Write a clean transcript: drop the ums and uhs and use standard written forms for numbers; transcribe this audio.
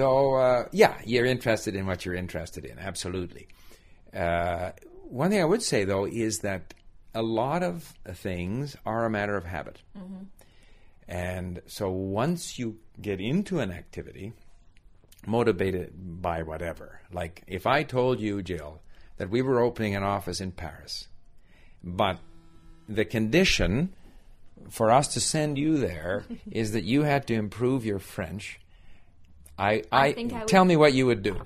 So, you're interested in what you're interested in, absolutely. One thing I would say, though, is that a lot of things are a matter of habit. Mm-hmm. And so once you get into an activity, motivated by whatever, like if I told you, Jill, that we were opening an office in Paris, but the condition for us to send you there is that you had to improve your French, I think I would, tell me what you would do.